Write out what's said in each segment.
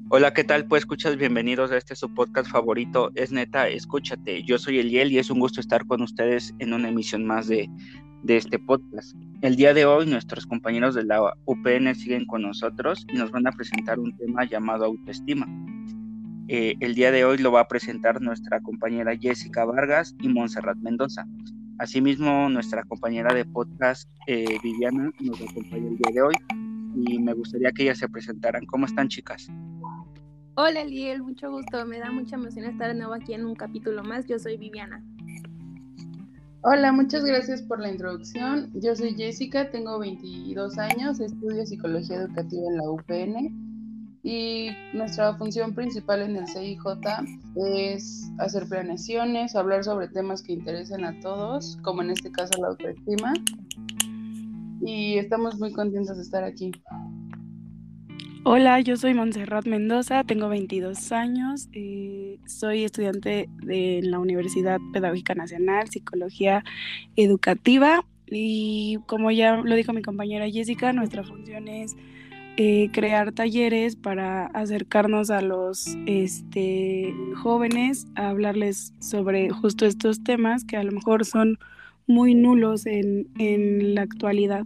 Hola, ¿qué tal? Pues escuchas, bienvenidos a su podcast favorito, es neta, escúchate. Yo soy Eliel y es un gusto estar con ustedes en una emisión más de este podcast. El día de hoy nuestros compañeros de la UPN siguen con nosotros y nos van a presentar un tema llamado autoestima. El día de hoy lo va a presentar nuestra compañera Jessica Vargas y Montserrat Mendoza. Asimismo, nuestra compañera de podcast, Viviana, nos acompaña el día de hoy y me gustaría que ellas se presentaran. ¿Cómo están, chicas? Hola Eliel, mucho gusto, me da mucha emoción estar de nuevo aquí en un capítulo más. Yo soy Viviana. Hola, muchas gracias por la introducción. Yo soy Jessica, tengo 22 años, estudio Psicología Educativa en la UPN y nuestra función principal en el CIJ es hacer planeaciones, hablar sobre temas que interesen a todos, como en este caso la autoestima, y estamos muy contentos de estar aquí. Hola, yo soy Montserrat Mendoza, tengo 22 años, soy estudiante de la Universidad Pedagógica Nacional, Psicología Educativa, y como ya lo dijo mi compañera Jessica, nuestra función es crear talleres para acercarnos a los jóvenes, a hablarles sobre justo estos temas que a lo mejor son muy nulos en la actualidad.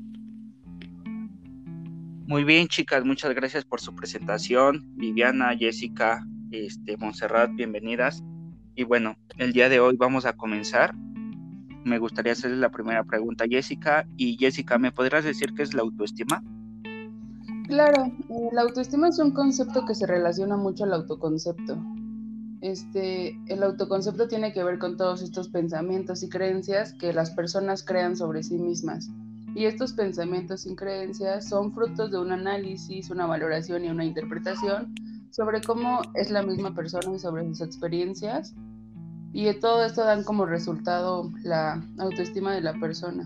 Muy bien, chicas, muchas gracias por su presentación. Viviana, Jessica, Montserrat, bienvenidas. Y bueno, el día de hoy vamos a comenzar. Me gustaría hacerles la primera pregunta a Jessica. Y Jessica, ¿me podrías decir qué es la autoestima? Claro, la autoestima es un concepto que se relaciona mucho al autoconcepto. El autoconcepto tiene que ver con todos estos pensamientos y creencias que las personas crean sobre sí mismas. Y estos pensamientos y creencias son frutos de un análisis, una valoración y una interpretación sobre cómo es la misma persona y sobre sus experiencias. Y de todo esto dan como resultado la autoestima de la persona.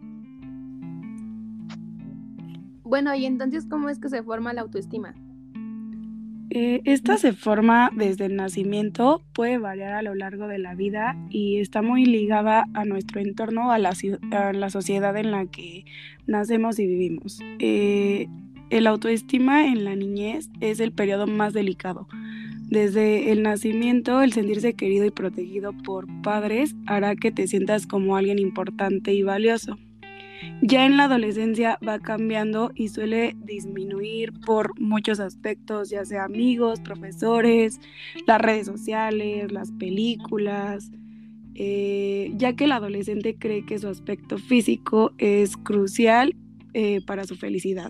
Bueno, y entonces, ¿cómo es que se forma la autoestima? Esta se forma desde el nacimiento, puede variar a lo largo de la vida y está muy ligada a nuestro entorno, a la sociedad en la que nacemos y vivimos. El autoestima en la niñez es el periodo más delicado. Desde el nacimiento, el sentirse querido y protegido por padres hará que te sientas como alguien importante y valioso. Ya en la adolescencia va cambiando y suele disminuir por muchos aspectos, ya sea amigos, profesores, las redes sociales, las películas, ya que el adolescente cree que su aspecto físico es crucial para su felicidad.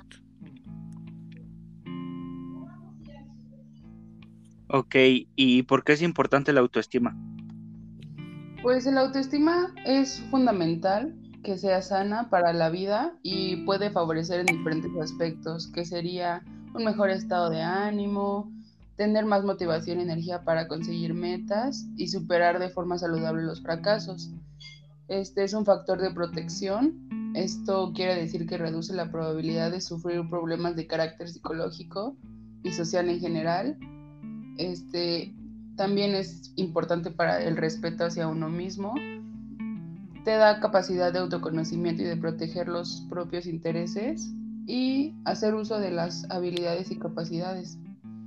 Ok, ¿y por qué es importante la autoestima? Pues la autoestima es fundamental que sea sana para la vida y puede favorecer en diferentes aspectos, que sería un mejor estado de ánimo, tener más motivación y energía para conseguir metas y superar de forma saludable los fracasos. Este es un factor de protección. Esto quiere decir que reduce la probabilidad de sufrir problemas de carácter psicológico y social en general. También es importante para el respeto hacia uno mismo. Te da capacidad de autoconocimiento y de proteger los propios intereses y hacer uso de las habilidades y capacidades.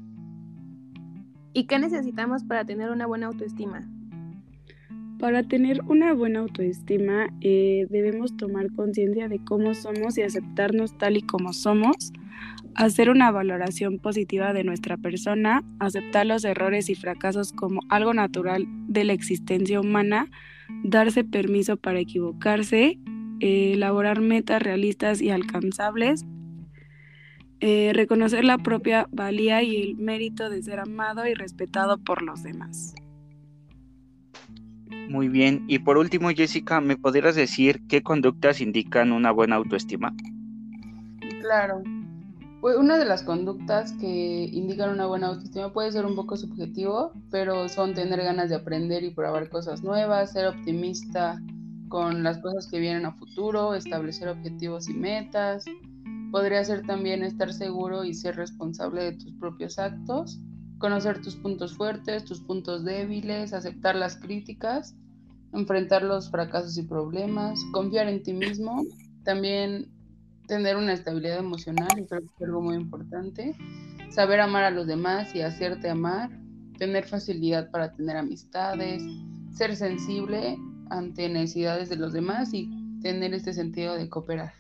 ¿Y qué necesitamos para tener una buena autoestima? Para tener una buena autoestima debemos tomar conciencia de cómo somos y aceptarnos tal y como somos, hacer una valoración positiva de nuestra persona, aceptar los errores y fracasos como algo natural de la existencia humana, darse permiso para equivocarse, elaborar metas realistas y alcanzables, reconocer la propia valía y el mérito de ser amado y respetado por los demás. Muy bien, y por último, Jessica, ¿me podrías decir qué conductas indican una buena autoestima? Claro, pues una de las conductas que indican una buena autoestima puede ser un poco subjetivo, pero son tener ganas de aprender y probar cosas nuevas, ser optimista con las cosas que vienen a futuro, establecer objetivos y metas. Podría ser también estar seguro y ser responsable de tus propios actos, conocer tus puntos fuertes, tus puntos débiles, aceptar las críticas, enfrentar los fracasos y problemas, confiar en ti mismo, también tener una estabilidad emocional, y creo que es algo muy importante, saber amar a los demás y hacerte amar, tener facilidad para tener amistades, ser sensible ante necesidades de los demás y tener este sentido de cooperar.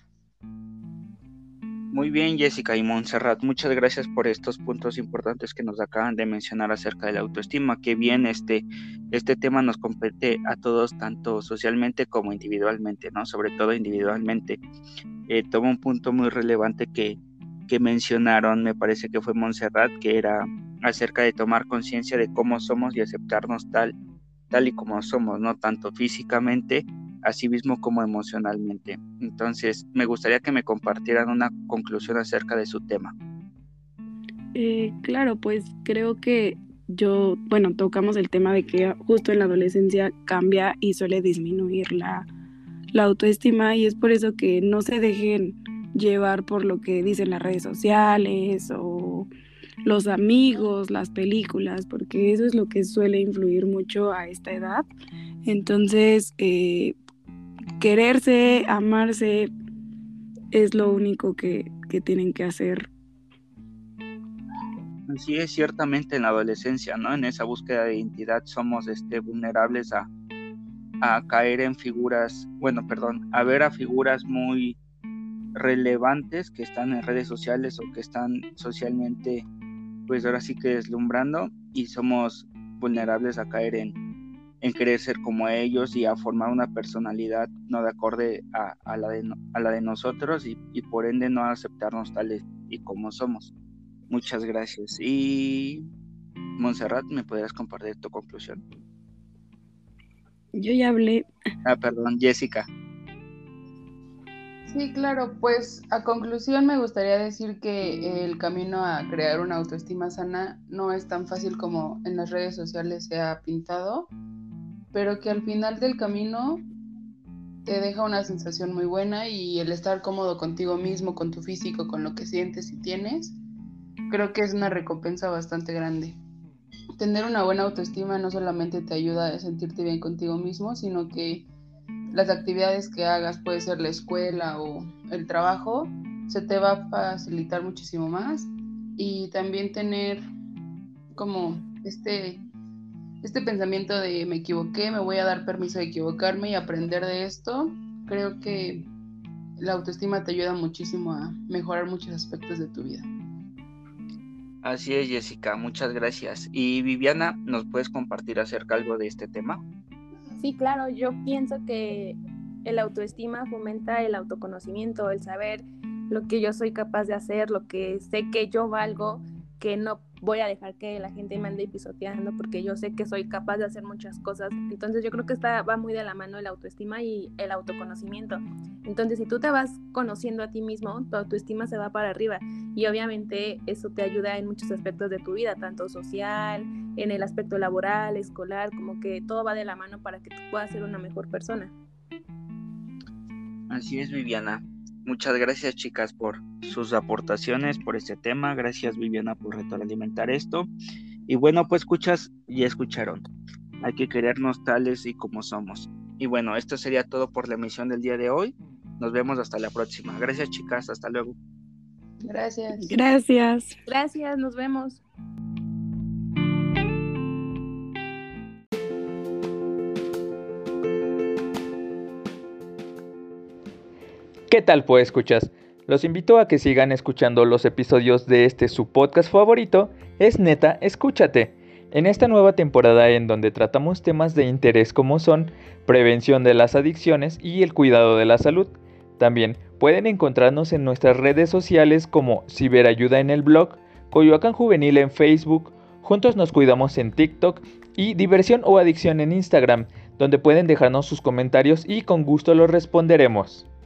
Muy bien, Jessica y Montserrat, muchas gracias por estos puntos importantes que nos acaban de mencionar acerca de la autoestima. Qué bien, este tema nos compete a todos, tanto socialmente como individualmente, ¿no? Sobre todo individualmente. Toma un punto muy relevante que mencionaron, me parece que fue Montserrat, que era acerca de tomar conciencia de cómo somos y aceptarnos tal y como somos, ¿no? Tanto físicamente, así mismo como emocionalmente. Entonces, me gustaría que me compartieran una conclusión acerca de su tema. Claro, pues creo que tocamos el tema de que justo en la adolescencia cambia y suele disminuir la autoestima, y es por eso que no se dejen llevar por lo que dicen las redes sociales o los amigos, las películas, porque eso es lo que suele influir mucho a esta edad. Entonces, quererse, amarse es lo único que tienen que hacer. Así es, ciertamente en la adolescencia, ¿no? En esa búsqueda de identidad somos vulnerables a caer en a ver a figuras muy relevantes que están en redes sociales o que están socialmente, pues ahora sí que deslumbrando, y somos vulnerables a caer en querer ser como ellos y a formar una personalidad no de acorde a la de nosotros y por ende no aceptarnos tales y como somos. Muchas gracias. Y Montserrat, ¿me podrías compartir tu conclusión? Yo ya hablé. Perdón, Jessica. Sí, claro, pues a conclusión me gustaría decir que el camino a crear una autoestima sana no es tan fácil como en las redes sociales se ha pintado, pero que al final del camino te deja una sensación muy buena, y el estar cómodo contigo mismo, con tu físico, con lo que sientes y tienes, creo que es una recompensa bastante grande. Tener una buena autoestima no solamente te ayuda a sentirte bien contigo mismo, sino que las actividades que hagas, puede ser la escuela o el trabajo, se te va a facilitar muchísimo más, y también tener como este pensamiento de me equivoqué, me voy a dar permiso de equivocarme y aprender de esto. Creo que la autoestima te ayuda muchísimo a mejorar muchos aspectos de tu vida. Así es, Jessica, muchas gracias. Y Viviana, ¿nos puedes compartir acerca algo de este tema? Sí, claro, yo pienso que el autoestima fomenta el autoconocimiento, el saber lo que yo soy capaz de hacer, lo que sé que yo valgo, que no voy a dejar que la gente me ande pisoteando porque yo sé que soy capaz de hacer muchas cosas. Entonces yo creo que va muy de la mano el autoestima y el autoconocimiento. Entonces si tú te vas conociendo a ti mismo, tu autoestima se va para arriba, y obviamente eso te ayuda en muchos aspectos de tu vida, tanto social, en el aspecto laboral, escolar, como que todo va de la mano para que tú puedas ser una mejor persona. Así es, Viviana. Muchas gracias, chicas, por sus aportaciones, por este tema. Gracias, Viviana, por retroalimentar esto. Y bueno, pues ya escucharon. Hay que querernos tales y como somos. Y bueno, esto sería todo por la emisión del día de hoy. Nos vemos hasta la próxima. Gracias, chicas. Hasta luego. Gracias. Gracias, nos vemos. ¿Qué tal, pues, escuchas? Los invito a que sigan escuchando los episodios de su podcast favorito, Es Neta, Escúchate. En esta nueva temporada en donde tratamos temas de interés como son prevención de las adicciones y el cuidado de la salud. También pueden encontrarnos en nuestras redes sociales como Ciberayuda en el blog, Coyoacán Juvenil en Facebook, Juntos Nos Cuidamos en TikTok y Diversión o Adicción en Instagram, donde pueden dejarnos sus comentarios y con gusto los responderemos.